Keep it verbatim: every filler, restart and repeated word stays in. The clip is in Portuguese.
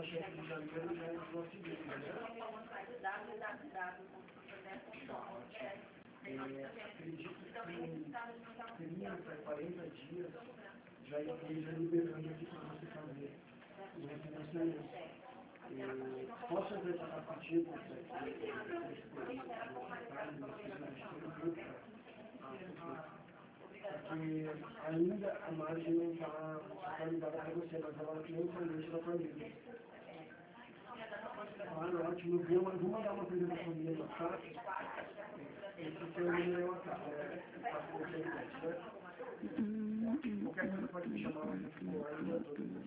chefe de janeiro já é o seguinte, né? É, acredito que trinta, quarenta dias já esteja liberando aqui para você fazer o refinanciamento. É, posso apresentar contigo porque ainda a margem não está atualizada para você, mas ela é mensalmente da família. Claro, ótimo. Eu vou mandar uma apresentação minha no WhatsApp. Esse seu número é o WhatsApp, né? Qualquer coisa pode me chamar, mas eu fico ainda todo